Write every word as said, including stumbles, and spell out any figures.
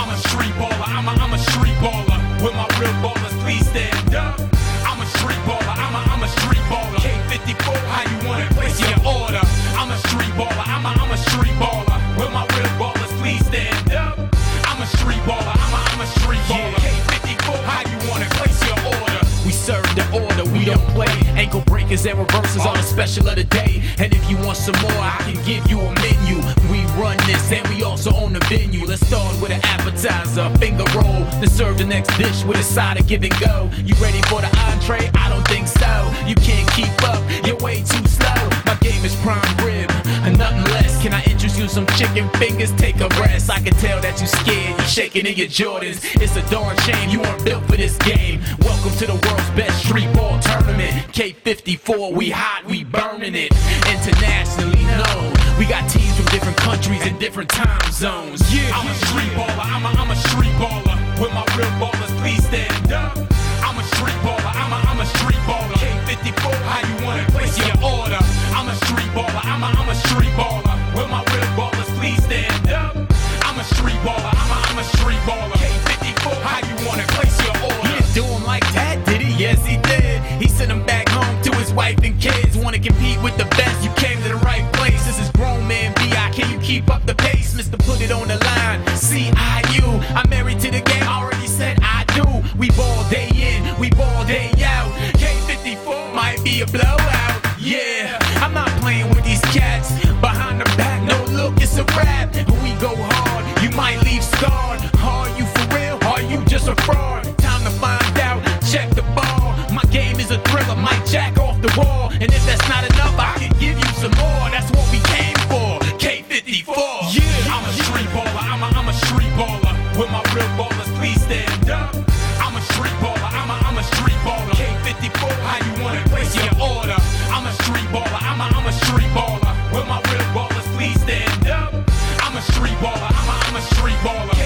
I'm a street baller, I'm a, I'm a street baller. With my real ballers, please stand up. I'm a street baller, I'm a, I'm a street baller. K fifty-four, how you want it? Place your order. I'm a street baller, I'm a, I'm a street baller. With my real ballers, please stand up. I'm a street baller, I'm a, I'm a street baller. K fifty-four, how you want it? Place your order. We serve the order, we don't play. Ankle breakers and reversals on a special of the day. And if you want some more, I can give you a menu. We run this and we also own the venue. Let's start with an appetizer, finger roll, then serve the next dish with a side of give and go. You ready for the entree? I don't think so. You can't keep up, you're way too slow. My game is prime rib, and nothing less. Can I interest you some chicken fingers? Take a rest. I can tell that you scared, you shaking in your Jordans. It's a darn shame you weren't built for this game. Welcome to the world's best street ball tournament. K fifty-four, we hot, we burning it. Internationally known, we got teams from different countries and different time zones. Yeah, I'm a street baller, I'm a, I'm a street baller. With my real ballers, please stand up. I'm a street baller, I'm a, I'm a street baller. K fifty-four, how you want it? Place your order. I'm a street baller, I'm a, I'm a street baller. With my real ballers, please stand up. I'm a street baller, I'm a, I'm a street baller. K fifty-four, how you want it? Place your order. He didn't do him like that, did he? Yes, he did. He sent him back home to his wife and kids. Wanna compete with the best? You came to the right place. This is grown man B I. Can you keep up the pace? Mister Put it on the line. C I U. I'm married to the game. I already said I do. We ball day in, we ball day out. K fifty-four might be a blowout. Yeah, I'm not playing with these cats. Behind the back, no look, it's a rap. We go hard, you might leave scarred. Are you for real? Are you just a fraud? Time to find out, check the ball. My game is a thriller, might jack off the wall. And if that's not enough, I can give you some more. That's what we came for, K fifty-four. Yeah, I'm a street baller, I'm a, I'm a street baller. With my real ballers, please stand up. I'm a street baller, I'm a, I'm a street baller. K fifty-four, how you want it? Place your order. I'm a street baller, I'm a, I'm a street baller. With my real ballers, please stand up. I'm a street baller, I'm a, I'm a street baller.